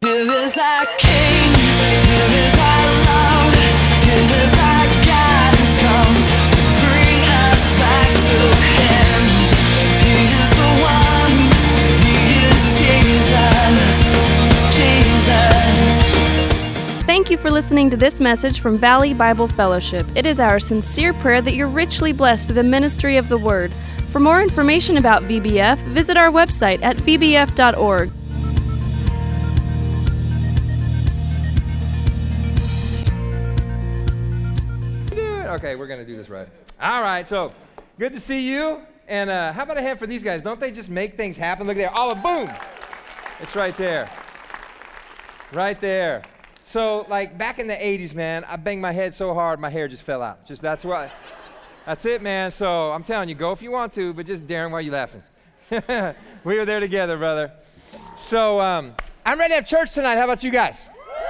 Here is our King, here is our love, here is our God who's come to bring us back to Him. He is the one, He is Jesus. Thank you for listening to this message from Valley Bible Fellowship. It is our sincere prayer that you're richly blessed through the ministry of the Word. For more information about VBF, visit our website at vbf.org. Okay, we're going to do this right. All right, so good to see you. And how about a hand for these guys? Don't they just make things happen? Look there. Oh, boom. It's right there. Right there. So, like, back in the 80s, man, I banged my head so hard, my hair just fell out. That's it, man. So I'm telling you, go if you want to, but just Darren, why are you laughing? We were there together, brother. So I'm ready to have church tonight. How about you guys?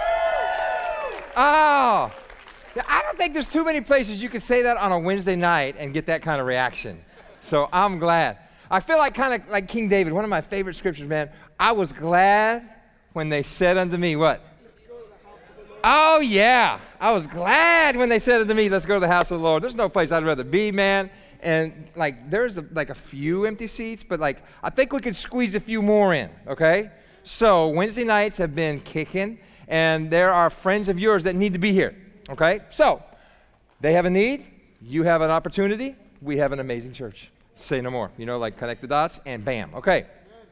Oh. I don't think there's too many places you can say that on a Wednesday night and get that kind of reaction. So I'm glad. I feel like kind of like King David, one of my favorite scriptures, man. I was glad when they said unto me, what? Oh, yeah. I was glad when they said unto me, let's go to the house of the Lord. There's no place I'd rather be, man. And like there's like a few empty seats, but like I think we could squeeze a few more in, okay? So Wednesday nights have been kicking, and there are friends of yours that need to be here. Okay, so they have a need, you have an opportunity, we have an amazing church. Say no more. You know, like connect the dots and bam. Okay.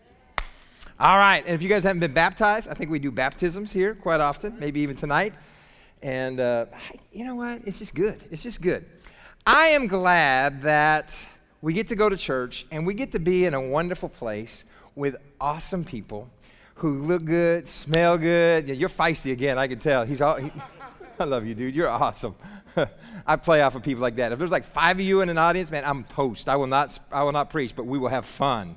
All right, and if you guys haven't been baptized, I think we do baptisms here quite often, maybe even tonight. And you know what? It's just good. It's just good. I am glad that we get to go to church and we get to be in a wonderful place with awesome people who look good, smell good. You're feisty again, I can tell. I love you, dude. You're awesome. I play off of people like that. If there's like 5 of you in an audience, man, I'm toast. I will not preach, but we will have fun.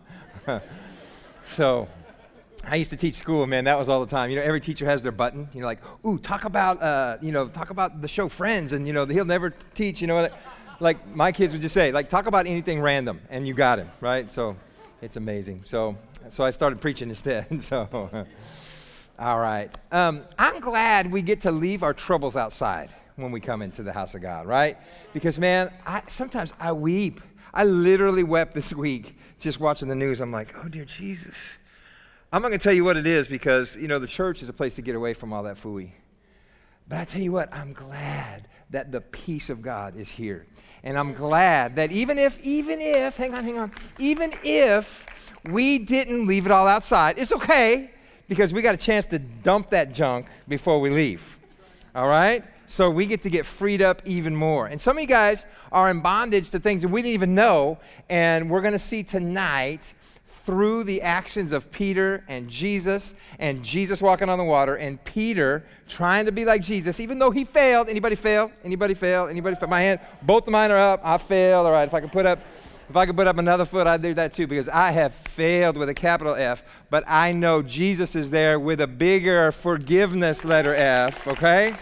So I used to teach school, man. That was all the time. You know, every teacher has their button. You know, like, ooh, talk about the show Friends, and, you know, he'll never teach, you know. Like my kids would just say, like, talk about anything random, and you got him, right? So it's amazing. So I started preaching instead, so... All right. I'm glad we get to leave our troubles outside when we come into the house of God, right? Because, man, sometimes I weep. I literally wept this week just watching the news. I'm like, oh, dear Jesus. I'm not going to tell you what it is because, you know, the church is a place to get away from all that phooey. But I tell you what, I'm glad that the peace of God is here. And I'm glad that even if, hang on, even if we didn't leave it all outside, it's okay. Because we got a chance to dump that junk before we leave, all right? So we get to get freed up even more. And some of you guys are in bondage to things that we didn't even know, and we're going to see tonight through the actions of Peter and Jesus walking on the water, and Peter trying to be like Jesus, even though he failed. Anybody fail? Anybody fail? Anybody fail? My hand, both of mine are up. I failed. All right, if I could put up another foot, I'd do that too, because I have failed with a capital F, but I know Jesus is there with a bigger forgiveness letter F, okay?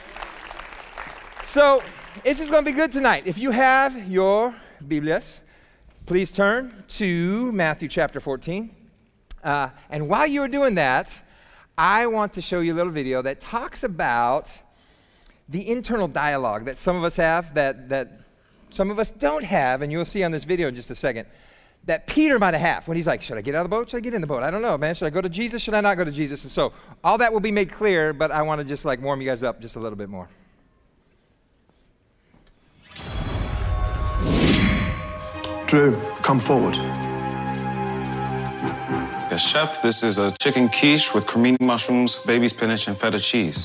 So it's just going to be good tonight. If you have your Biblias, please turn to Matthew chapter 14. And while you're doing that, I want to show you a little video that talks about the internal dialogue that some of us have that some of us don't have, and you'll see on this video in just a second, that Peter might have when he's like, should I get out of the boat? Should I get in the boat? I don't know, man. Should I go to Jesus? Should I not go to Jesus? And so all that will be made clear, but I want to just like warm you guys up just a little bit more. Drew, come forward. Yes, chef, this is a chicken quiche with cremini mushrooms, baby spinach, and feta cheese.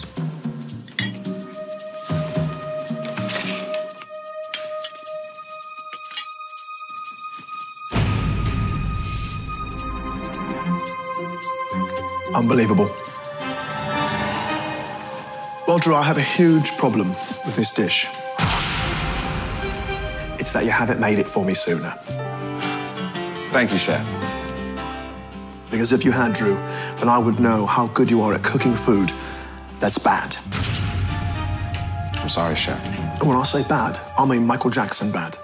Unbelievable. Well, Drew, I have a huge problem with this dish. It's that you haven't made it for me sooner. Thank you, chef. Because if you had, Drew, then I would know how good you are at cooking food that's bad. I'm sorry, chef. And when I say bad, I mean Michael Jackson bad.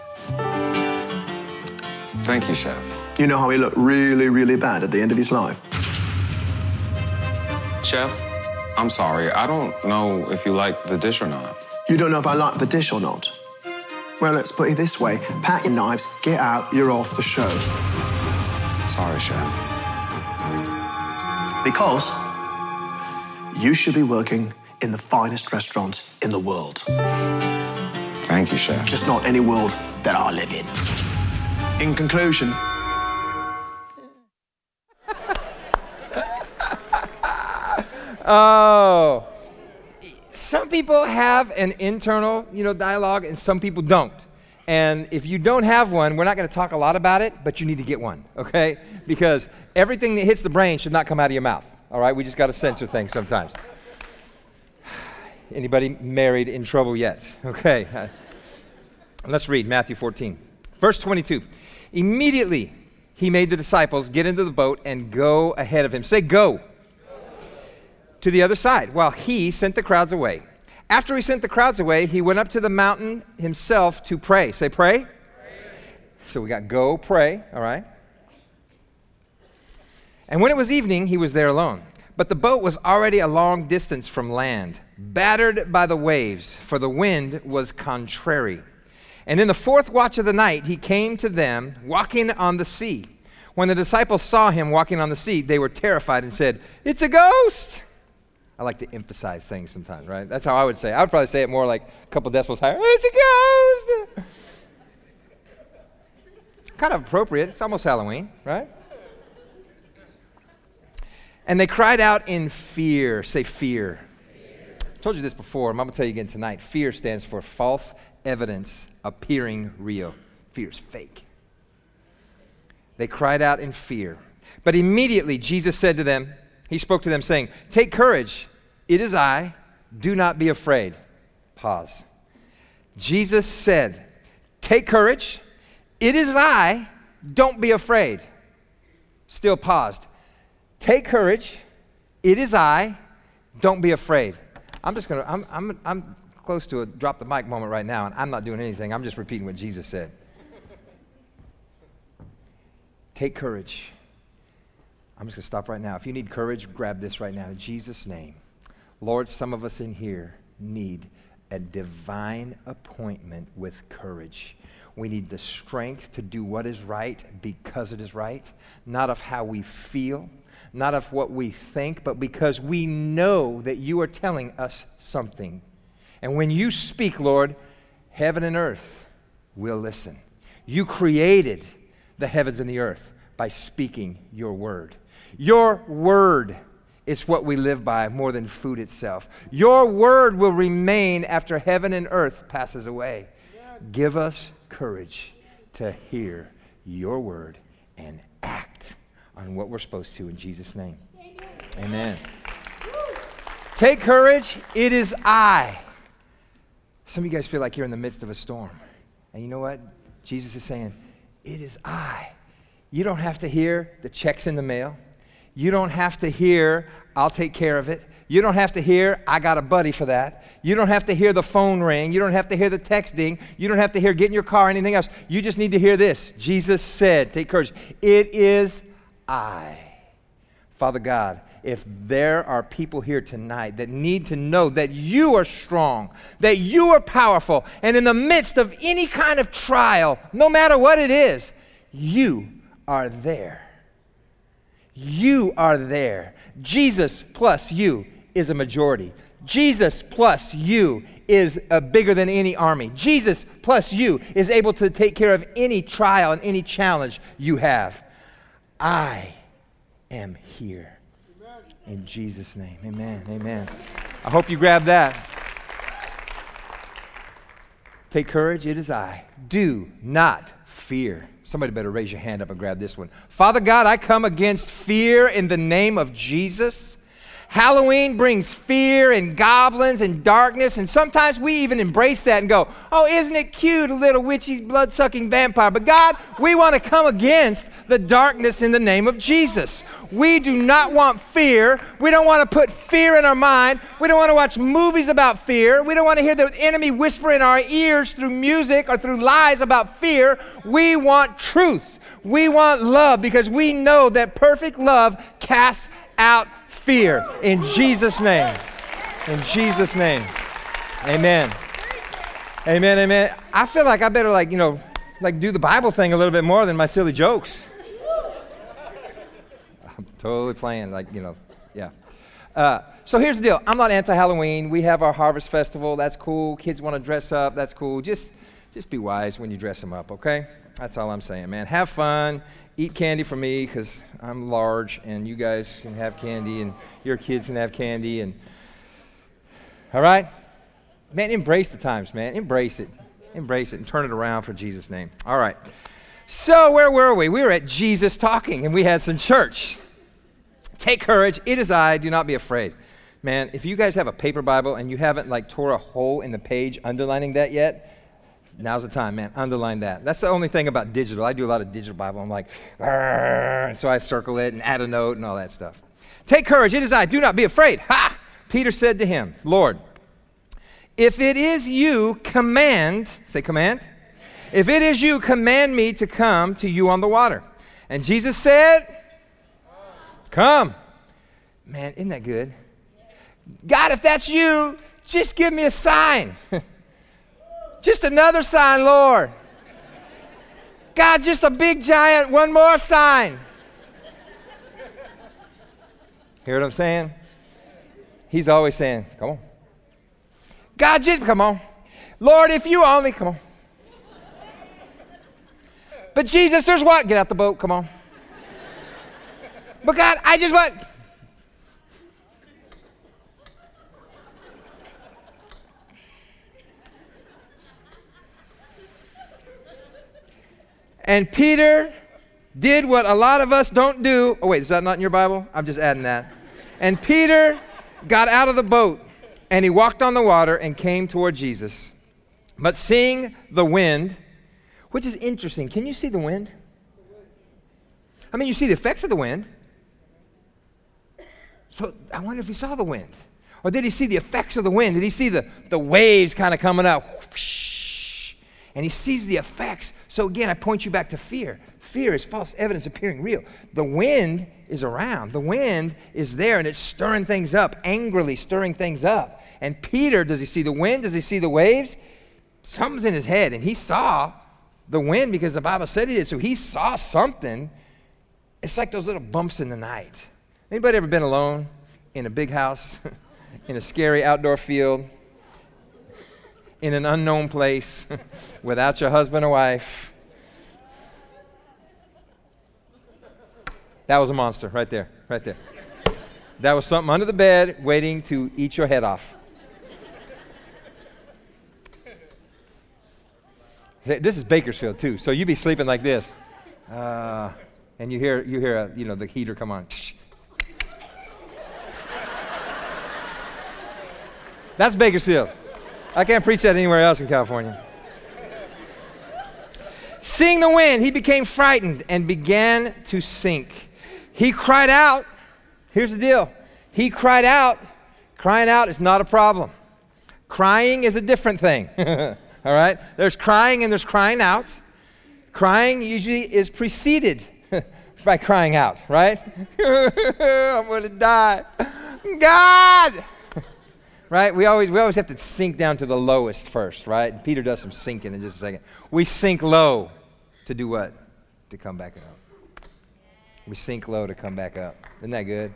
Thank you, chef. You know how he looked really, really bad at the end of his life? Chef, I'm sorry, I don't know if you like the dish or not. You don't know if I like the dish or not? Well, let's put it this way. Pack your knives, get out, you're off the show. Sorry, Chef. Because you should be working in the finest restaurant in the world. Thank you, Chef. Just not any world that I live in. In conclusion, Oh, some people have an internal, dialogue, and some people don't. And if you don't have one, we're not going to talk a lot about it, but you need to get one, okay? Because everything that hits the brain should not come out of your mouth, all right? We just got to censor things sometimes. Anybody married in trouble yet? Okay. Let's read Matthew 14. Verse 22. Immediately he made the disciples get into the boat and go ahead of him. Say, go. To the other side, while he sent the crowds away. After he sent the crowds away, he went up to the mountain himself to pray. Say, pray. So we got go, pray, all right? And when it was evening, he was there alone. But the boat was already a long distance from land, battered by the waves, for the wind was contrary. And in the fourth watch of the night, he came to them walking on the sea. When the disciples saw him walking on the sea, they were terrified and said, "It's a ghost." I like to emphasize things sometimes, right? That's how I would say it. I would probably say it more like a couple decibels higher. It's a ghost. Kind of appropriate. It's almost Halloween, right? And they cried out in fear. Say fear. I told you this before. I'm going to tell you again tonight. Fear stands for false evidence appearing real. Fear is fake. They cried out in fear. But immediately Jesus said to them, he spoke to them saying, "Take courage. It is I. Do not be afraid." Pause. Jesus said, "Take courage. It is I. Don't be afraid." Still paused. Take courage. It is I. Don't be afraid. I'm close to a drop the mic moment right now, and I'm not doing anything. I'm just repeating what Jesus said. Take courage. I'm just going to stop right now. If you need courage, grab this right now. In Jesus' name. Lord, some of us in here need a divine appointment with courage. We need the strength to do what is right because it is right, not of how we feel, not of what we think, but because we know that you are telling us something. And when you speak, Lord, heaven and earth will listen. You created the heavens and the earth by speaking your word. Your word is what we live by more than food itself. Your word will remain after heaven and earth passes away. Give us courage to hear your word and act on what we're supposed to in Jesus' name. Amen. Take courage. It is I. Some of you guys feel like you're in the midst of a storm. And you know what? Jesus is saying, it is I. You don't have to hear the checks in the mail. You don't have to hear, I'll take care of it. You don't have to hear, I got a buddy for that. You don't have to hear the phone ring. You don't have to hear the text ding. You don't have to hear get in your car or anything else. You just need to hear this. Jesus said, take courage. It is I. Father God, if there are people here tonight that need to know that you are strong, that you are powerful, and in the midst of any kind of trial, no matter what it is, you are there. You are there. Jesus plus you is a majority. Jesus plus you is bigger than any army. Jesus plus you is able to take care of any trial and any challenge you have. I am here. In Jesus' name, amen, amen. I hope you grab that. Take courage, it is I. Do not fear. Somebody better raise your hand up and grab this one. Father God, I come against fear in the name of Jesus. Halloween brings fear and goblins and darkness, and sometimes we even embrace that and go, oh, isn't it cute, a little witchy, blood-sucking vampire? But God, we want to come against the darkness in the name of Jesus. We do not want fear. We don't want to put fear in our mind. We don't want to watch movies about fear. We don't want to hear the enemy whisper in our ears through music or through lies about fear. We want truth. We want love because we know that perfect love casts out fear in Jesus' name. In Jesus' name. Amen. Amen, amen. I feel like I better do the Bible thing a little bit more than my silly jokes. I'm totally playing, yeah. So here's the deal. I'm not anti-Halloween. We have our Harvest Festival. That's cool. Kids want to dress up. That's cool. Just be wise when you dress them up, okay? That's all I'm saying, man. Have fun. Eat candy for me because I'm large, and you guys can have candy, and your kids can have candy. And all right? Man, embrace the times, man. Embrace it. Embrace it and turn it around for Jesus' name. All right. So where were we? We were at Jesus Talking, and we had some church. Take courage. It is I. Do not be afraid. Man, if you guys have a paper Bible and you haven't tore a hole in the page underlining that yet, now's the time, man. Underline that. That's the only thing about digital. I do a lot of digital Bible. I'm like, and so I circle it and add a note and all that stuff. Take courage. It is I. Do not be afraid. Ha! Peter said to him, Lord, if it is you, command, say command. If it is you, command me to come to you on the water. And Jesus said, come. Man, isn't that good? God, if that's you, just give me a sign. Just another sign, Lord. God, just a big giant, one more sign. Hear what I'm saying? He's always saying, come on. God, just come on. Lord, if you only, come on. But Jesus, there's what? Get out the boat, come on. But God, I just want. And Peter did what a lot of us don't do. Oh, wait, is that not in your Bible? I'm just adding that. And Peter got out of the boat, and he walked on the water and came toward Jesus. But seeing the wind, which is interesting. Can you see the wind? I mean, you see the effects of the wind. So I wonder if he saw the wind. Or did he see the effects of the wind? Did he see the waves kind of coming up? And he sees the effects. So again, I point you back to fear. Fear is false evidence appearing real. The wind is around. The wind is there, and it's stirring things up, angrily stirring things up. And Peter, does he see the wind? Does he see the waves? Something's in his head, and he saw the wind because the Bible said he did. So he saw something. It's like those little bumps in the night. Anybody ever been alone in a big house, in a scary outdoor field, in an unknown place, without your husband or wife? That was a monster right there, right there. That was something under the bed waiting to eat your head off. This is Bakersfield too, so you be sleeping like this, and you hear the heater come on. That's Bakersfield. I can't preach that anywhere else in California. Seeing the wind, he became frightened and began to sink. He cried out. Here's the deal. He cried out. Crying out is not a problem. Crying is a different thing. All right? There's crying and there's crying out. Crying usually is preceded by crying out, right? I'm going to die. God! Right? We always have to sink down to the lowest first, right? Peter does some sinking in just a second. We sink low to do what? To come back up. We sink low to come back up. Isn't that good?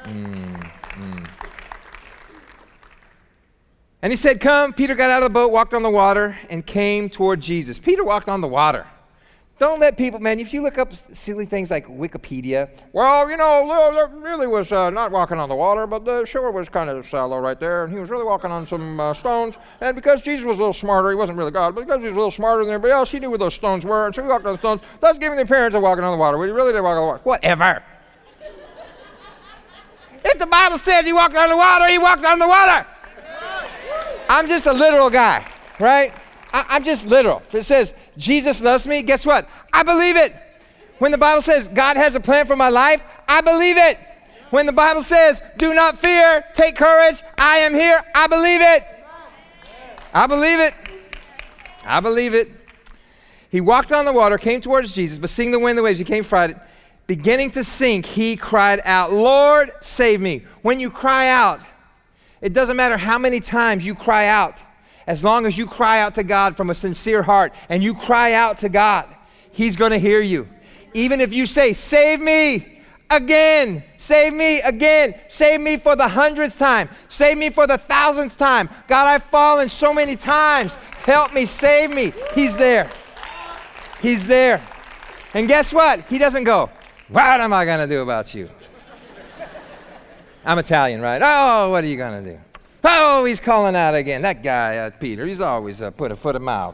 And he said, come. Peter got out of the boat, walked on the water, and came toward Jesus. Peter walked on the water. Don't let people, man, if you look up silly things like Wikipedia, well, there really was not walking on the water, but the shore was kind of shallow right there, and he was really walking on some stones, and because Jesus was a little smarter, he wasn't really God, but because he was a little smarter than everybody else, he knew where those stones were, and so he walked on the stones, thus giving the appearance of walking on the water. Well, he really did walk on the water. Whatever. If the Bible says he walked on the water, he walked on the water. I'm just a literal guy, right? I'm just literal. If it says Jesus loves me, guess what? I believe it. When the Bible says God has a plan for my life, I believe it. When the Bible says do not fear, take courage, I am here, I believe it. I believe it. I believe it. He walked on the water, came towards Jesus, but seeing the wind and the waves, he became frightened. beginning to sink, he cried out, Lord, save me. When you cry out, it doesn't matter how many times you cry out. As long as you cry out to God from a sincere heart and you cry out to God, he's going to hear you. Even if you say, save me again, save me again, save me for the 100th time, save me for the 1,000th time. God, I've fallen so many times. Help me, save me. He's there. He's there. And guess what? He doesn't go, what am I going to do about you? I'm Italian, right? Oh, what are you going to do? Oh, he's calling out again. That guy, Peter, he's always put a foot in mouth.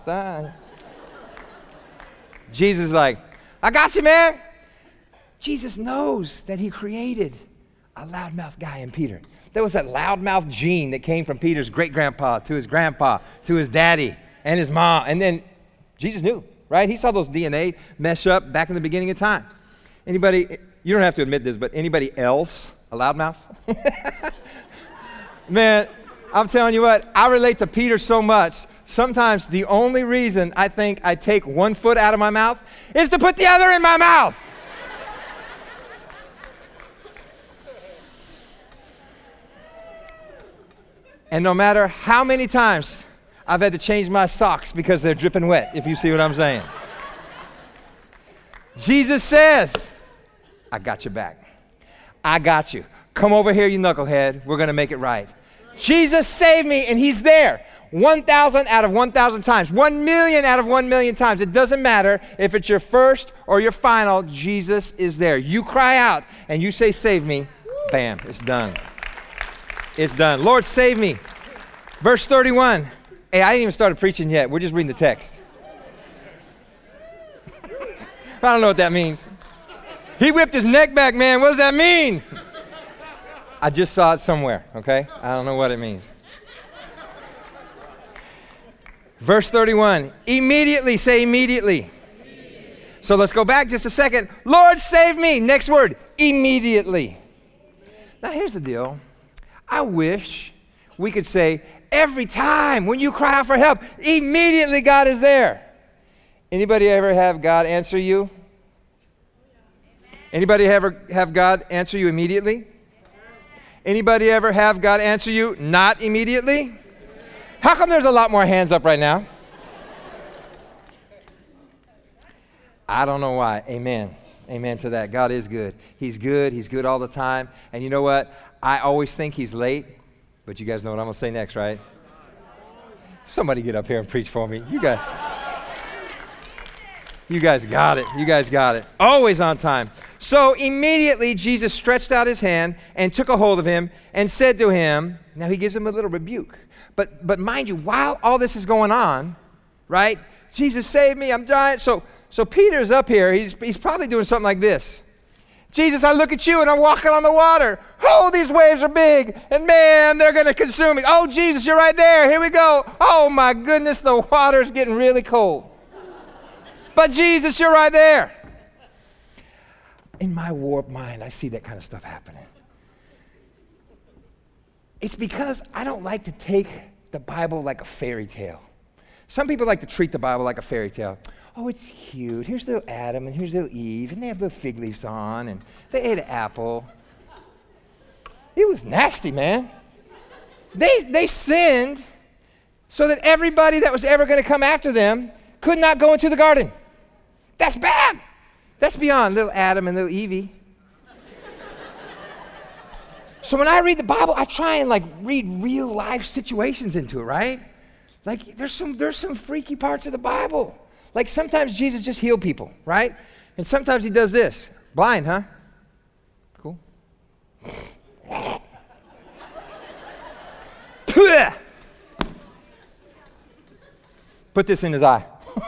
Jesus is like, I got you, man. Jesus knows that he created a loudmouth guy in Peter. There was that loudmouth gene that came from Peter's great-grandpa to his grandpa, to his daddy and his mom. And then Jesus knew, right? He saw those DNA mesh up back in the beginning of time. Anybody, you don't have to admit this, but anybody else a loudmouth? Man, I'm telling you what, I relate to Peter so much. Sometimes the only reason I think I take one foot out of my mouth is to put the other in my mouth. And no matter how many times I've had to change my socks because they're dripping wet, if you see what I'm saying. Jesus says, I got your back. I got you. Come over here, you knucklehead. We're going to make it right. Jesus saved me, and he's there. 1,000 out of 1,000 times. 1 million out of 1 million times. It doesn't matter if it's your first or your final. Jesus is there. You cry out, and you say, save me. Bam, it's done. It's done. Lord, save me. Verse 31. Hey, I ain't even started preaching yet. We're just reading the text. I don't know what that means. He whipped his neck back, man. What does that mean? I just saw it somewhere, okay? I don't know what it means. Verse 31. Immediately, say immediately. So let's go back just a second. Lord, save me. Next word, immediately. Now here's the deal. I wish we could say, every time when you cry out for help, immediately God is there. Anybody ever have God answer you? Anybody ever have God answer you immediately? Anybody ever have God answer you not immediately? How come there's a lot more hands up right now? I don't know why. Amen. Amen to that. God is good. He's good. He's good all the time. And you know what? I always think he's late, but you guys know what I'm going to say next, right? Somebody get up here and preach for me. You guys got it. You guys got it. Always on time. So immediately Jesus stretched out his hand and took a hold of him and said to him, now he gives him a little rebuke. But mind you, while all this is going on, right? Jesus saved me, I'm dying. So Peter's up here. He's probably doing something like this. Jesus, I look at you and I'm walking on the water. Oh, these waves are big. And man, they're going to consume me. Oh, Jesus, you're right there. Here we go. Oh, my goodness, the water's getting really cold. But Jesus, you're right there. In my warped mind, I see that kind of stuff happening. It's because I don't like to take the Bible like a fairy tale. Some people like to treat the Bible like a fairy tale. Oh, it's cute. Here's little Adam and here's little Eve, and they have little fig leaves on, and they ate an apple. It was nasty, man. They sinned so that everybody that was ever going to come after them could not go into the garden. That's bad. That's beyond little Adam and little Evie. So when I read the Bible, I try and read real life situations into it, right? Like there's some freaky parts of the Bible. Like sometimes Jesus just healed people, right? And sometimes he does this. Blind, huh? Cool. Put this in his eye.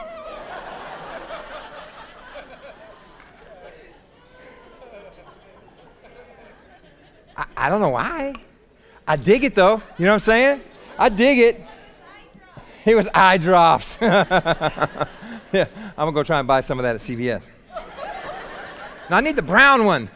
I don't know why. I dig it though. You know what I'm saying? I dig it. It was eye drops. Yeah, I'm going to go try and buy some of that at CVS. Now I need the brown one.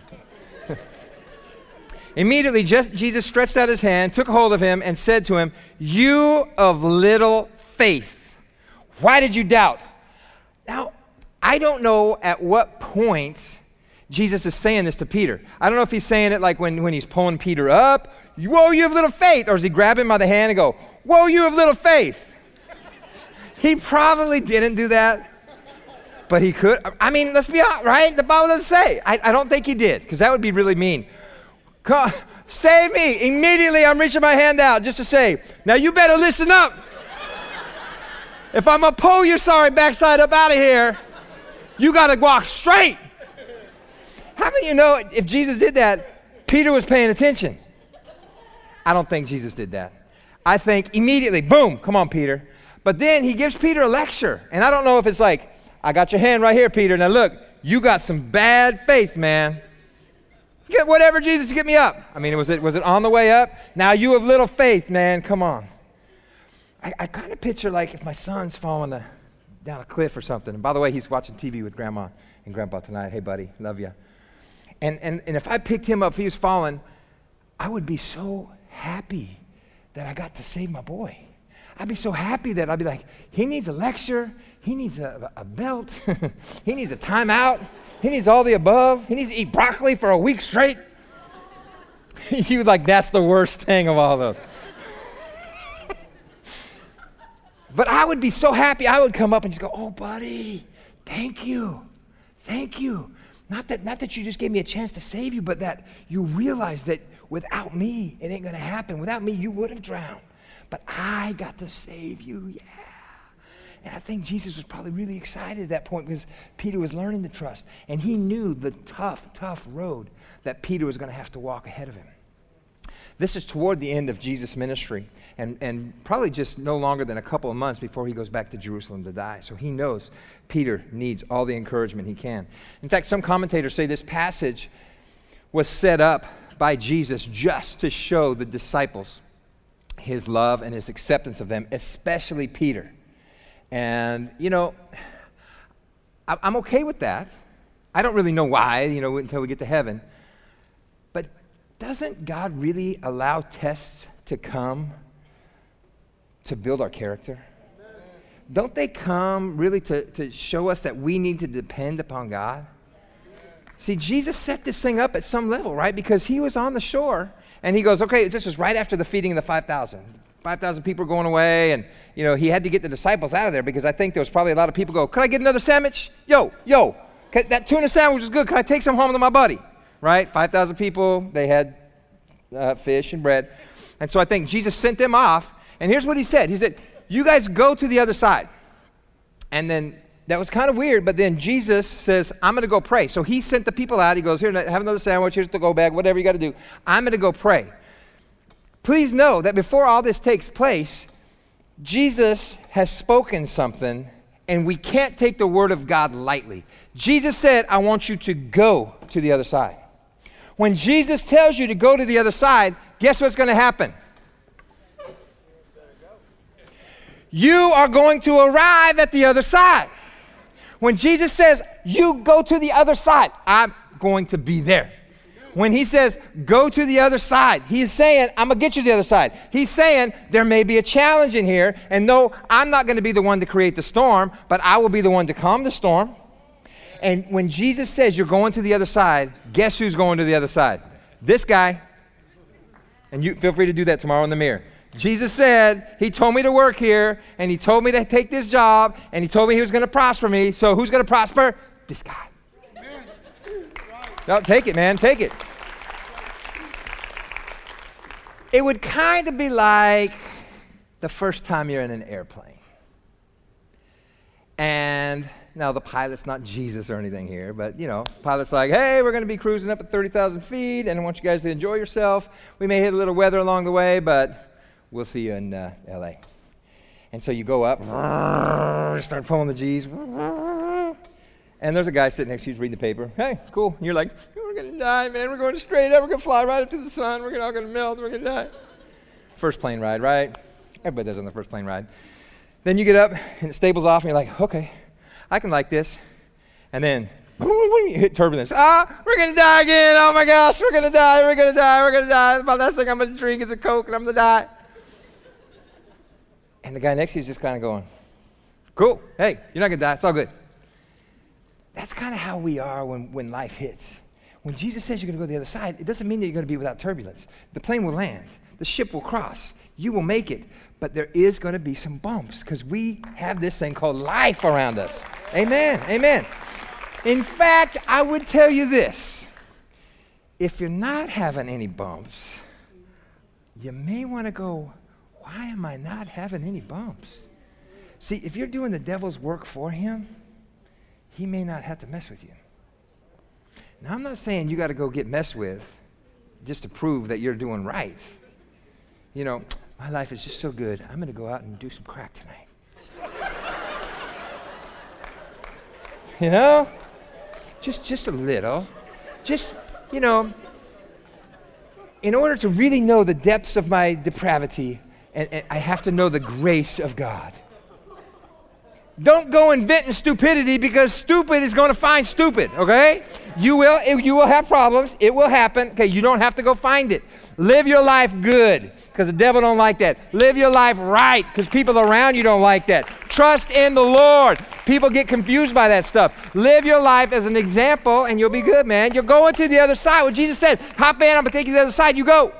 Immediately, Jesus stretched out his hand, took hold of him, and said to him, you of little faith, why did you doubt? Now, I don't know at what point Jesus is saying this to Peter. I don't know if he's saying it like when he's pulling Peter up, whoa, you have little faith, or does he grab him by the hand and go, whoa, you have little faith? He probably didn't do that, but he could. I mean, let's be honest, right? The Bible doesn't say. I don't think he did, because that would be really mean. God, save me. Immediately, I'm reaching my hand out just to say, now you better listen up. If I'm going to pull your sorry backside up out of here, you got to walk straight. How many of you know if Jesus did that, Peter was paying attention? I don't think Jesus did that. I think immediately, boom, come on, Peter. But then he gives Peter a lecture. And I don't know if it's like, I got your hand right here, Peter. Now look, you got some bad faith, man. Get whatever, Jesus, get me up. I mean, was it on the way up? Now you have little faith, man. Come on. I kind of picture like if my son's falling down a cliff or something. And by the way, he's watching TV with Grandma and Grandpa tonight. Hey, buddy, love you. And if I picked him up, if he was falling, I would be so happy that I got to save my boy. I'd be so happy that I'd be like, he needs a lecture, he needs a belt, he needs a timeout, he needs all the above, he needs to eat broccoli for a week straight. You would like, that's the worst thing of all those. But I would be so happy, I would come up and just go, oh, buddy, thank you. Not that you just gave me a chance to save you, but that you realize that without me, it ain't going to happen. Without me, you would have drowned. But I got to save you, yeah. And I think Jesus was probably really excited at that point because Peter was learning to trust. And he knew the tough road that Peter was going to have to walk ahead of him. This is toward the end of Jesus' ministry and probably just no longer than a couple of months before he goes back to Jerusalem to die. So he knows Peter needs all the encouragement he can. In fact, some commentators say this passage was set up by Jesus just to show the disciples his love and his acceptance of them, especially Peter. And, you know, I'm okay with that. I don't really know why, until we get to heaven. But doesn't God really allow tests to come to build our character? Don't they come really to show us that we need to depend upon God? See, Jesus set this thing up at some level, right? Because he was on the shore, and he goes, okay, this was right after the feeding of the 5,000. 5,000 people were going away, and, he had to get the disciples out of there because I think there was probably a lot of people go, could I get another sandwich? Yo, that tuna sandwich is good. Can I take some home to my buddy? Right? 5,000 people, they had fish and bread. And so I think Jesus sent them off, and here's what he said. He said, you guys go to the other side. And then that was kind of weird, but then Jesus says, I'm going to go pray. So he sent the people out. He goes, here, have another sandwich. Here's the go bag, whatever you got to do. I'm going to go pray. Please know that before all this takes place, Jesus has spoken something, and we can't take the word of God lightly. Jesus said, I want you to go to the other side. When Jesus tells you to go to the other side, guess what's going to happen? You are going to arrive at the other side. When Jesus says, you go to the other side, I'm going to be there. When he says, go to the other side, he's saying, I'm going to get you to the other side. He's saying, there may be a challenge in here, and no, I'm not going to be the one to create the storm, but I will be the one to calm the storm. And when Jesus says you're going to the other side, guess who's going to the other side? This guy. And you feel free to do that tomorrow in the mirror. Jesus said, he told me to work here, and he told me to take this job, and he told me he was going to prosper me. So who's going to prosper? This guy. No, take it, man. Take it. It would kind of be like the first time you're in an airplane. And now the pilot's not Jesus or anything here, but, pilot's like, hey, we're going to be cruising up at 30,000 feet, and I want you guys to enjoy yourself. We may hit a little weather along the way, but we'll see you in L.A. And so you go up, start pulling the G's, and there's a guy sitting next to you reading the paper. Hey, cool. And you're like, we're going to die, man. We're going straight up. We're going to fly right up to the sun. We're all going to melt. We're going to die. First plane ride, right? Everybody does on the first plane ride. Then you get up, and it stables off, and you're like, okay, I can like this. And then, you hit turbulence. We're going to die again. Oh, my gosh, we're going to die. We're going to die. We're going to die. About last thing I'm going to drink is a Coke, and I'm going to die. And the guy next to you is just kind of going, cool. Hey, you're not going to die. It's all good. That's kind of how we are when life hits. When Jesus says you're going to go to the other side, it doesn't mean that you're going to be without turbulence. The plane will land. The ship will cross. You will make it. But there is going to be some bumps because we have this thing called life around us. Amen. Amen. In fact, I would tell you this. If you're not having any bumps, you may want to go, why am I not having any bumps? See, if you're doing the devil's work for him, he may not have to mess with you. Now, I'm not saying you got to go get messed with just to prove that you're doing right. You know, my life is just so good, I'm going to go out and do some crack tonight. You know? Just a little. Just, you know, in order to really know the depths of my depravity, and I have to know the grace of God. Don't go inventing stupidity because stupid is going to find stupid, okay? You will have problems. It will happen. Okay, you don't have to go find it. Live your life good because the devil don't like that. Live your life right because people around you don't like that. Trust in the Lord. People get confused by that stuff. Live your life as an example and you'll be good, man. You're going to the other side. What Jesus said, hop in, I'm going to take you to the other side. You go.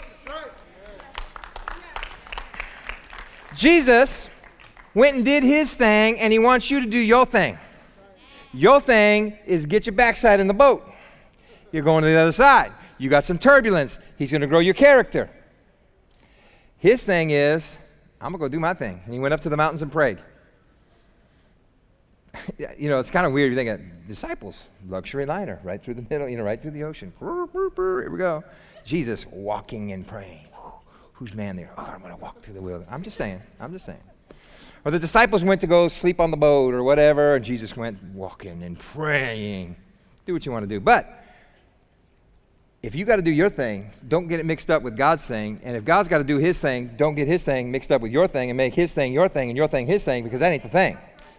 Jesus went and did his thing, and he wants you to do your thing. Your thing is get your backside in the boat. You're going to the other side. You got some turbulence. He's going to grow your character. His thing is, I'm going to go do my thing. And he went up to the mountains and prayed. You know, it's kind of weird. You think, disciples, luxury liner, right through the middle, you know, right through the ocean. Here we go. Jesus walking and praying. Who's man there? Oh, I'm going to walk through the wilderness. I'm just saying. Or the disciples went to go sleep on the boat or whatever, and Jesus went walking and praying. Do what you want to do. But if you got to do your thing, don't get it mixed up with God's thing. And if God's got to do his thing, don't get his thing mixed up with your thing and make his thing your thing and your thing his thing, because that ain't the thing.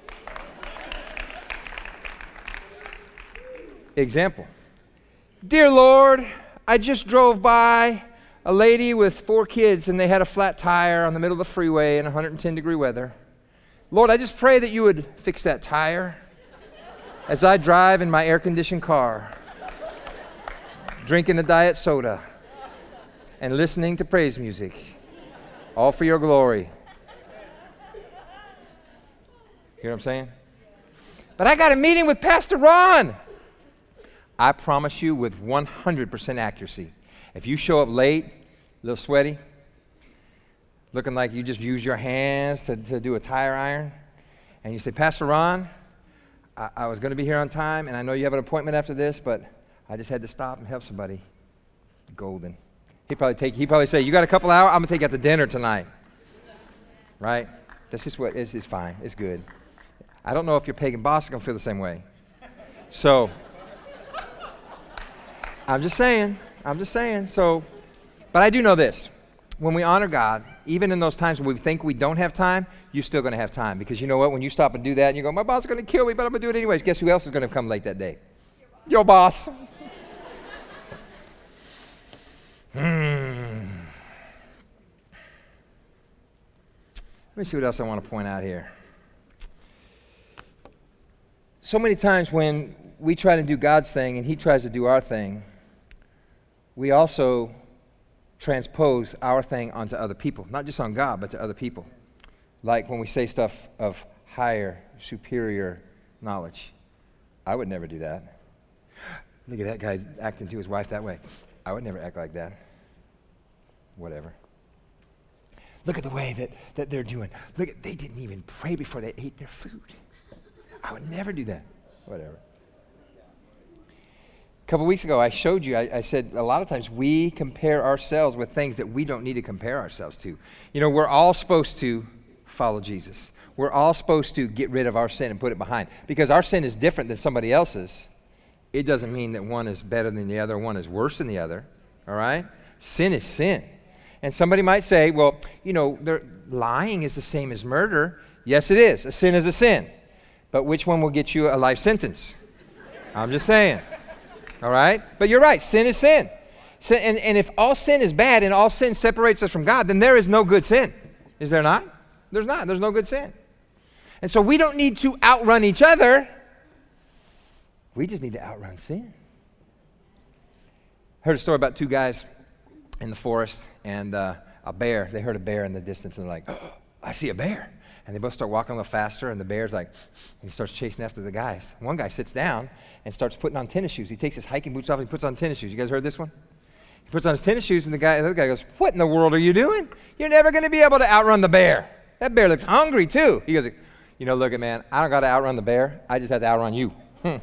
Example. Dear Lord, I just drove by a lady with 4 kids, and they had a flat tire on the middle of the freeway in 110-degree weather. Lord, I just pray that you would fix that tire as I drive in my air-conditioned car, drinking a diet soda and listening to praise music, all for your glory. Hear what I'm saying? But I got a meeting with Pastor Ron. I promise you with 100% accuracy, if you show up late, a little sweaty, looking like you just used your hands to do a tire iron, and you say, Pastor Ron, I was going to be here on time, and I know you have an appointment after this, but I just had to stop and help somebody. Golden. He'd probably say, you got a couple hours? I'm going to take you out to dinner tonight. Right? That's just what, it's fine. It's good. I don't know if your pagan boss is going to feel the same way. So, I'm just saying. So, but I do know this. When we honor God, even in those times when we think we don't have time, you're still going to have time. Because you know what? When you stop and do that, and you go, my boss is going to kill me, but I'm going to do it anyways. Guess who else is going to come late that day? Your boss. Let me see what else I want to point out here. So many times when we try to do God's thing and he tries to do our thing, we also transpose our thing onto other people, not just on God, but to other people. Like when we say stuff of higher, superior knowledge. I would never do that. Look at that guy acting to his wife that way. I would never act like that. Whatever. Look at the way that they're doing. Look, they didn't even pray before they ate their food. I would never do that. Whatever. A couple weeks ago, I showed you, I said a lot of times we compare ourselves with things that we don't need to compare ourselves to. You know, we're all supposed to follow Jesus. We're all supposed to get rid of our sin and put it behind. Because our sin is different than somebody else's. It doesn't mean that one is better than the other, one is worse than the other. All right? Sin is sin. And somebody might say, well, you know, lying is the same as murder. Yes, it is. A sin is a sin. But which one will get you a life sentence? I'm just saying. All right? But you're right. Sin is sin. And if all sin is bad and all sin separates us from God, then there is no good sin. Is there not? There's not. There's no good sin. And so we don't need to outrun each other. We just need to outrun sin. Heard a story about two guys in the forest and a bear. They heard a bear in the distance and they're like, oh, I see a bear. And they both start walking a little faster, and the bear's like, and he starts chasing after the guys. One guy sits down and starts putting on tennis shoes. He takes his hiking boots off and he puts on tennis shoes. You guys heard this one? He puts on his tennis shoes, and the other guy goes, what in the world are you doing? You're never going to be able to outrun the bear. That bear looks hungry too. He goes, you know, look at man, I don't got to outrun the bear. I just have to outrun you.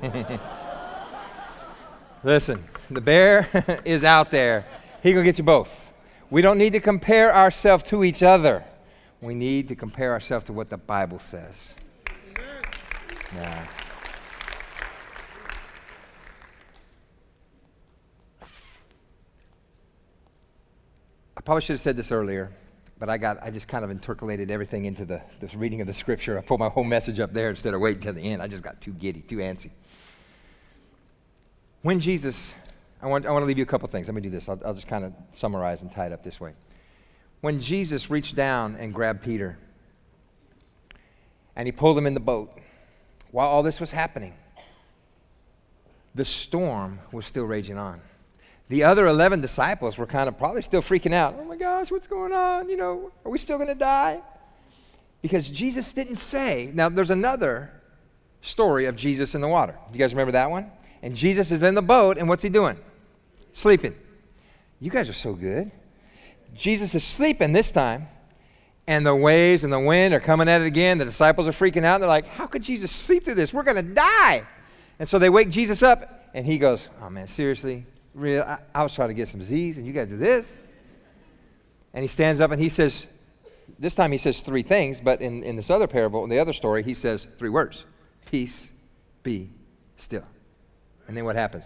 Listen, the bear is out there. He gonna get you both. We don't need to compare ourselves to each other. We need to compare ourselves to what the Bible says. Yeah. I probably should have said this earlier, but I just kind of intercalated everything into this reading of the scripture. I put my whole message up there instead of waiting till the end. I just got too giddy, too antsy. When Jesus, I want to leave you a couple things. Let me do this. I'll just kind of summarize and tie it up this way. When Jesus reached down and grabbed Peter and he pulled him in the boat, while all this was happening, the storm was still raging on. The other 11 disciples were kind of probably still freaking out. Oh my gosh, what's going on? You know, are we still going to die? Because Jesus didn't say. Now, there's another story of Jesus in the water. Do you guys remember that one? And Jesus is in the boat, and what's he doing? Sleeping. You guys are so good. Jesus is sleeping this time, and the waves and the wind are coming at it again. The disciples are freaking out. They're like, how could Jesus sleep through this? We're going to die. And so they wake Jesus up, and he goes, oh man, seriously? Real? I was trying to get some Z's, and you guys do this? And he stands up, and he says, this time he says three things, but in this other parable, in the other story, he says three words. Peace, be still. And then what happens?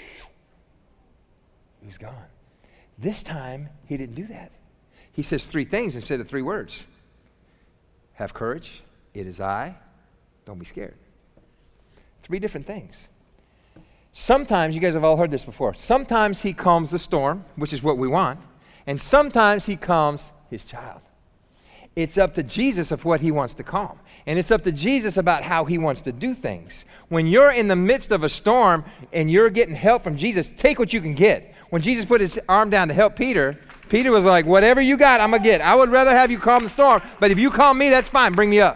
He's gone. This time, he didn't do that. He says three things instead of three words. Have courage. It is I. Don't be scared. Three different things. Sometimes, you guys have all heard this before, sometimes he calms the storm, which is what we want, and sometimes he calms his child. It's up to Jesus of what he wants to calm. And it's up to Jesus about how he wants to do things. When you're in the midst of a storm and you're getting help from Jesus, take what you can get. When Jesus put his arm down to help Peter, Peter was like, whatever you got, I'm going to get. I would rather have you calm the storm, but if you calm me, that's fine. Bring me up.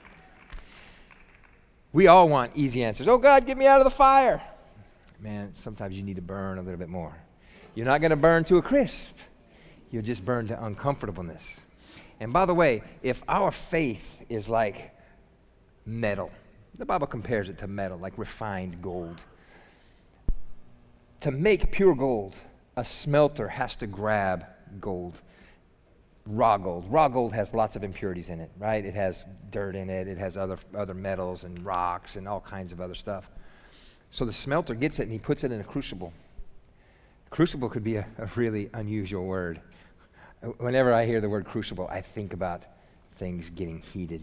We all want easy answers. Oh, God, get me out of the fire. Man, sometimes you need to burn a little bit more. You're not going to burn to a crisp. You'll just burn to uncomfortableness. And by the way, if our faith is like metal, the Bible compares it to metal, like refined gold. To make pure gold, a smelter has to grab gold, raw gold. Raw gold has lots of impurities in it, right? It has dirt in it. It has other metals and rocks and all kinds of other stuff. So the smelter gets it and he puts it in a crucible. Crucible could be a really unusual word. Whenever I hear the word crucible, I think about things getting heated,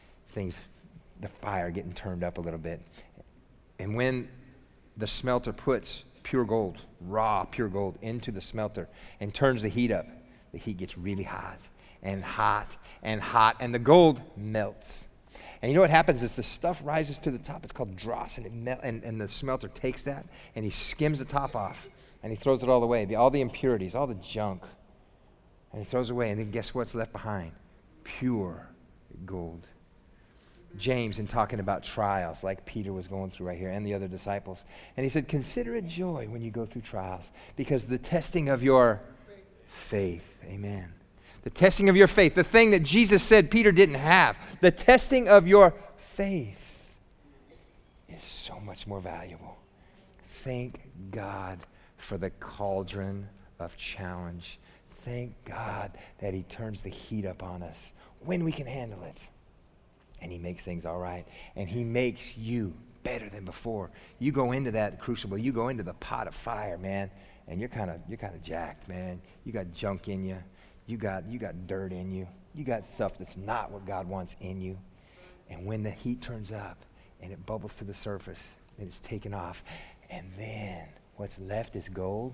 the fire getting turned up a little bit. And when the smelter puts pure gold, raw pure gold, into the smelter and turns the heat up, the heat gets really hot and hot and hot, and the gold melts. And you know what happens is the stuff rises to the top. It's called dross, and the smelter takes that, and he skims the top off, and he throws it all away, all the impurities, all the junk. And he throws away, and then guess what's left behind? Pure gold. James, in talking about trials, like Peter was going through right here, and the other disciples, and he said, consider it joy when you go through trials, because the testing of your faith, amen. The testing of your faith, the thing that Jesus said Peter didn't have, the testing of your faith is so much more valuable. Thank God for the cauldron of challenge. Thank God that he turns the heat up on us when we can handle it. And he makes things all right. And he makes you better than before. You go into that crucible, you go into the pot of fire, man, and you're kind of jacked, man. You got junk in you. You got dirt in you. You got stuff that's not what God wants in you. And when the heat turns up and it bubbles to the surface, and it's taken off, and then what's left is gold,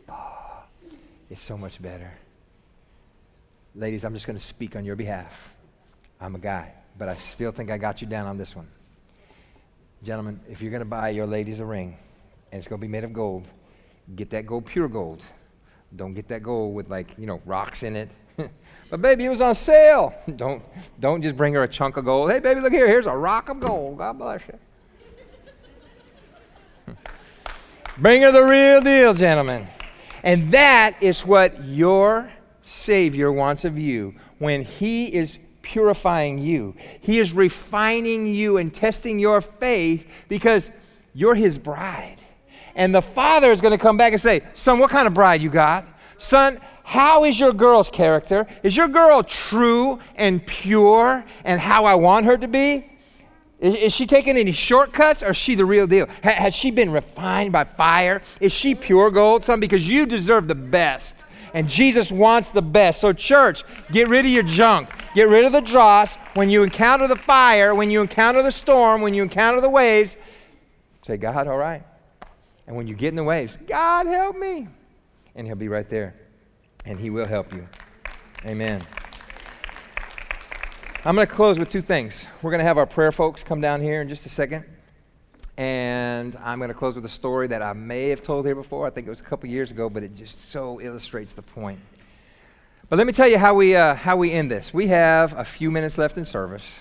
it's so much better. Ladies, I'm just going to speak on your behalf. I'm a guy, but I still think I got you down on this one. Gentlemen, if you're going to buy your ladies a ring, and it's going to be made of gold, get that gold pure gold. Don't get that gold with rocks in it. But baby, it was on sale. Don't just bring her a chunk of gold. Hey baby, look here. Here's a rock of gold. God bless you. Bring her the real deal, gentlemen. And that is what your Savior wants of you when He is purifying you. He is refining you and testing your faith because you're His bride. And the Father is going to come back and say, son, what kind of bride you got? Son, how is your girl's character? Is your girl true and pure and how I want her to be? Is she taking any shortcuts or is she the real deal? Has she been refined by fire? Is she pure gold, son? Because you deserve the best. And Jesus wants the best. So church, get rid of your junk. Get rid of the dross. When you encounter the fire, when you encounter the storm, when you encounter the waves, say, God, all right. And when you get in the waves, God, help me. And He'll be right there. And He will help you. Amen. I'm going to close with two things. We're going to have our prayer folks come down here in just a second. And I'm going to close with a story that I may have told here before. I think it was a couple years ago, but it just so illustrates the point. But let me tell you how we end this. We have a few minutes left in service.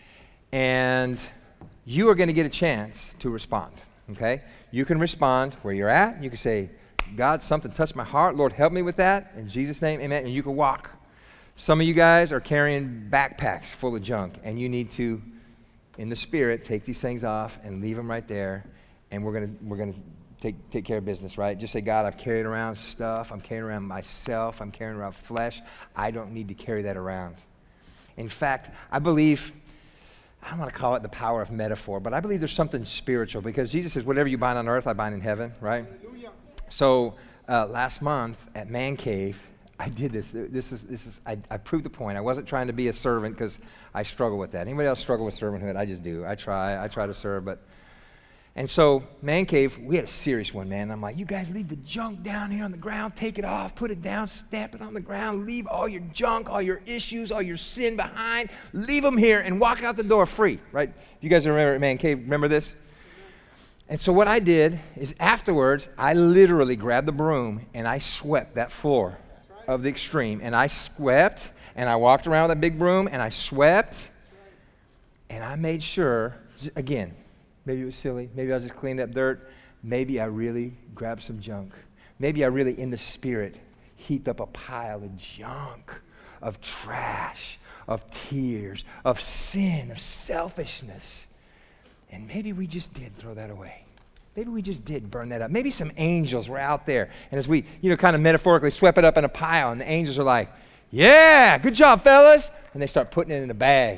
And you are going to get a chance to respond. Okay? You can respond where you're at. You can say, God, something touched my heart. Lord, help me with that. In Jesus' name, amen. And you can walk. Some of you guys are carrying backpacks full of junk, and you need to, in the Spirit, take these things off and leave them right there, and we're gonna take care of business, right? Just say, God, I've carried around stuff. I'm carrying around myself. I'm carrying around flesh. I don't need to carry that around. In fact, I believe, I don't want to call it the power of metaphor, but I believe there's something spiritual because Jesus says, whatever you bind on earth, I bind in heaven, right? So last month at Man Cave, I did this. I proved the point. I wasn't trying to be a servant because I struggle with that. Anybody else struggle with servanthood? I just do. I try to serve, and so Man Cave, we had a serious one, man. I'm like, you guys leave the junk down here on the ground, take it off, put it down, stamp it on the ground, leave all your junk, all your issues, all your sin behind, leave them here and walk out the door free, right? You guys remember Man Cave, remember this? And so what I did is afterwards, I literally grabbed the broom and I swept that floor of the extreme. And I swept, and I walked around with that big broom, and I swept, and I made sure, again, maybe it was silly, maybe I was just cleaning up dirt, maybe I really grabbed some junk. Maybe I really, in the Spirit, heaped up a pile of junk, of trash, of tears, of sin, of selfishness. And maybe we just did throw that away. Maybe we just did burn that up. Maybe some angels were out there. And as we, kind of metaphorically swept it up in a pile, and the angels are like, yeah, good job, fellas. And they start putting it in a bag.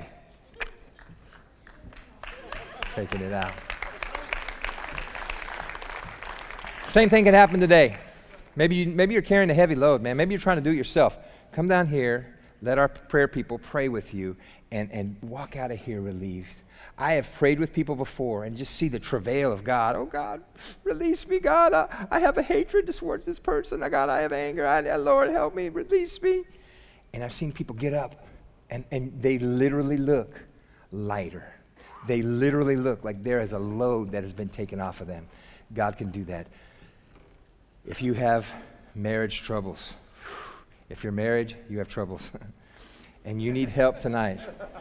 Taking it out. Same thing could happen today. Maybe you're carrying a heavy load, man. Maybe you're trying to do it yourself. Come down here, let our prayer people pray with you, and walk out of here relieved. I have prayed with people before and just see the travail of God. Oh, God, release me, God. I have a hatred towards this person. God, I have anger. Lord, help me. Release me. And I've seen people get up, and they literally look lighter. They literally look like there is a load that has been taken off of them. God can do that. If you have marriage troubles, if you're married, you have troubles, and you need help tonight,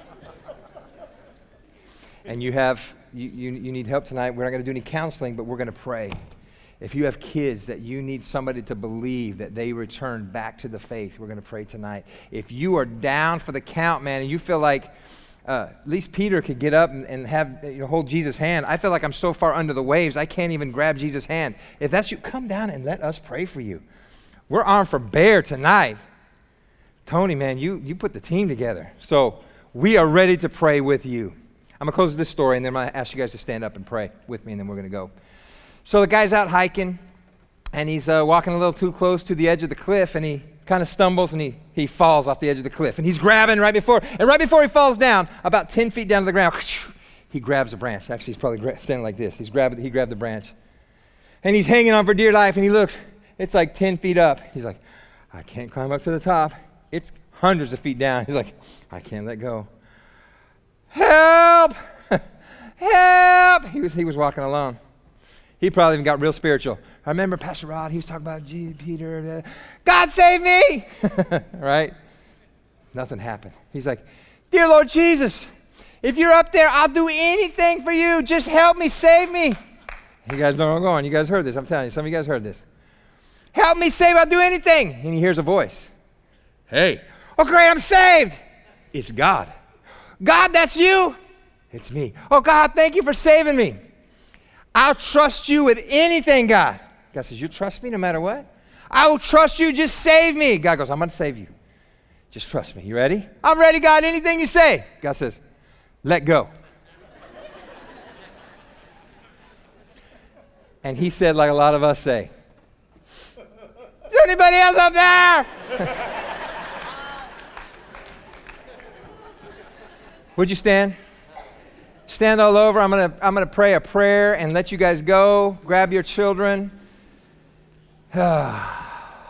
and you need help tonight, we're not going to do any counseling, but we're going to pray. If you have kids that you need somebody to believe that they return back to the faith, we're going to pray tonight. If you are down for the count, man, and you feel like at least Peter could get up and have hold Jesus' hand. I feel like I'm so far under the waves, I can't even grab Jesus' hand. If that's you, come down and let us pray for you. We're armed for bear tonight. Tony, man, you put the team together. So we are ready to pray with you. I'm going to close with this story, and then I'm going to ask you guys to stand up and pray with me, and then we're going to go. So the guy's out hiking, and he's walking a little too close to the edge of the cliff, and he kind of stumbles, and he falls off the edge of the cliff. And he's grabbing right before he falls down, about 10 feet down to the ground, he grabs a branch. Actually, he's probably standing like this. He grabbed the branch. And he's hanging on for dear life, and he looks. It's like 10 feet up. He's like, I can't climb up to the top. It's hundreds of feet down. He's like, I can't let go. Help! Help! He was walking alone. He probably even got real spiritual. I remember Pastor Rod, he was talking about Peter, God save me, right? Nothing happened. He's like, dear Lord Jesus, if you're up there, I'll do anything for you. Just help me, save me. You guys know where I'm going. You guys heard this. I'm telling you, some of you guys heard this. Help me, save, I'll do anything. And he hears a voice. Hey, oh great, I'm saved. It's God. God, that's you. It's me. Oh God, thank you for saving me. I'll trust you with anything, God. God says, you trust me no matter what? I will trust you, just save me. God goes, I'm going to save you. Just trust me. You ready? I'm ready, God, anything you say. God says, let go. And he said, like a lot of us say, is there anybody else up there? Would you stand? Stand all over. I'm gonna pray a prayer and let you guys go. Grab your children. I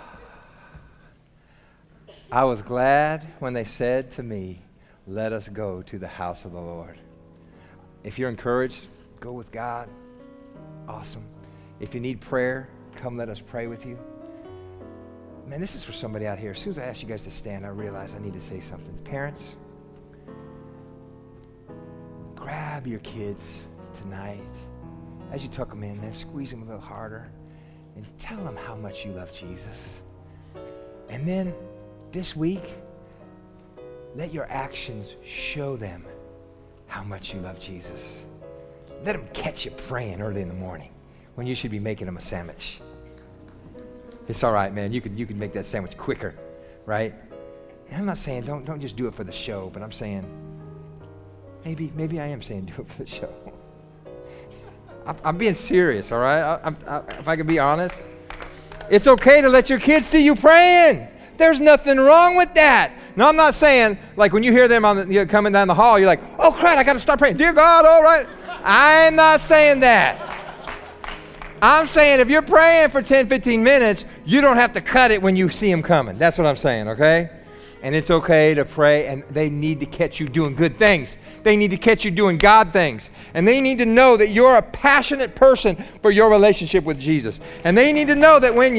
was glad when they said to me, let us go to the house of the Lord. If you're encouraged, go with God. Awesome. If you need prayer, come let us pray with you. Man, this is for somebody out here. As soon as I asked you guys to stand, I realized I need to say something. Parents, grab your kids tonight. As you tuck them in, man, squeeze them a little harder and tell them how much you love Jesus. And then this week, let your actions show them how much you love Jesus. Let them catch you praying early in the morning when you should be making them a sandwich. It's all right, man. You could make that sandwich quicker, right? And I'm not saying don't just do it for the show, but I'm saying maybe I am saying do it for the show. I'm being serious, all right? If I could be honest, it's okay to let your kids see you praying. There's nothing wrong with that. No, I'm not saying, like when you hear them coming down the hall, you're like, oh, crap, I got to start praying. Dear God, all right. I'm not saying that. I'm saying if you're praying for 10, 15 minutes, you don't have to cut it when you see them coming. That's what I'm saying, okay? And it's okay to pray, and they need to catch you doing good things. They need to catch you doing God things. And they need to know that you're a passionate person for your relationship with Jesus. And they need to know that when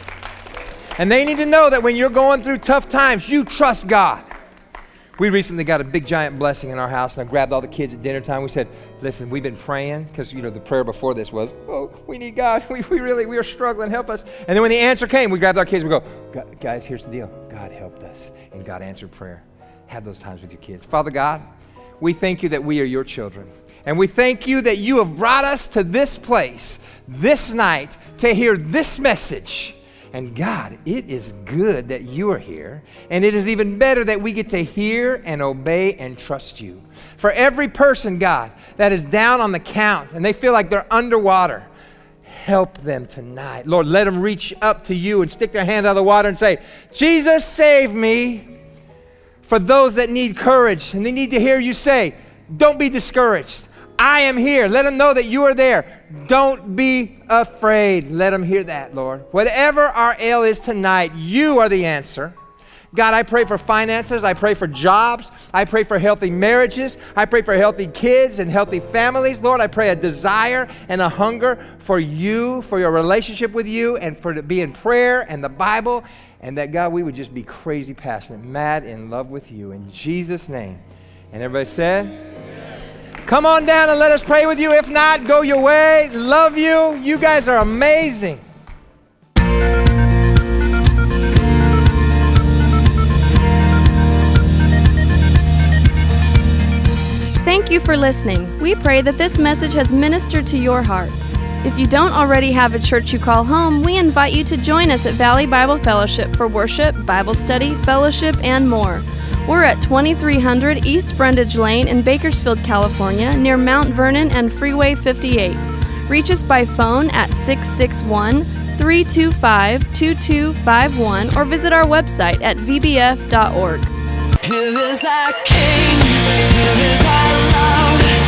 you're going through tough times, you trust God. We recently got a big giant blessing in our house, and I grabbed all the kids at dinner time. We said, listen, we've been praying, because the prayer before this was, oh, we need God. We are struggling, help us. And then when the answer came, we grabbed our kids, we go, guys, here's the deal. God helped us, and God answered prayer. Have those times with your kids. Father God, we thank you that we are your children. And we thank you that you have brought us to this place, this night, to hear this message. And God, it is good that you are here, and it is even better that we get to hear and obey and trust you. For every person, God, that is down on the count and they feel like they're underwater, help them tonight. Lord, let them reach up to you and stick their hand out of the water and say, Jesus, save me. For those that need courage and they need to hear you say, don't be discouraged. I am here. Let them know that you are there. Don't be afraid. Let them hear that, Lord. Whatever our ail is tonight, you are the answer. God, I pray for finances. I pray for jobs. I pray for healthy marriages. I pray for healthy kids and healthy families. Lord, I pray a desire and a hunger for you, for your relationship with you, and for to be in prayer and the Bible. And that, God, we would just be crazy passionate, mad in love with you. In Jesus' name. And everybody said... Come on down and let us pray with you. If not, go your way. Love you. You guys are amazing. Thank you for listening. We pray that this message has ministered to your heart. If you don't already have a church you call home, we invite you to join us at Valley Bible Fellowship for worship, Bible study, fellowship, and more. We're at 2300 East Brundage Lane in Bakersfield, California, near Mount Vernon and Freeway 58. Reach us by phone at 661-325-2251 or visit our website at vbf.org. Here is our King, here is our love.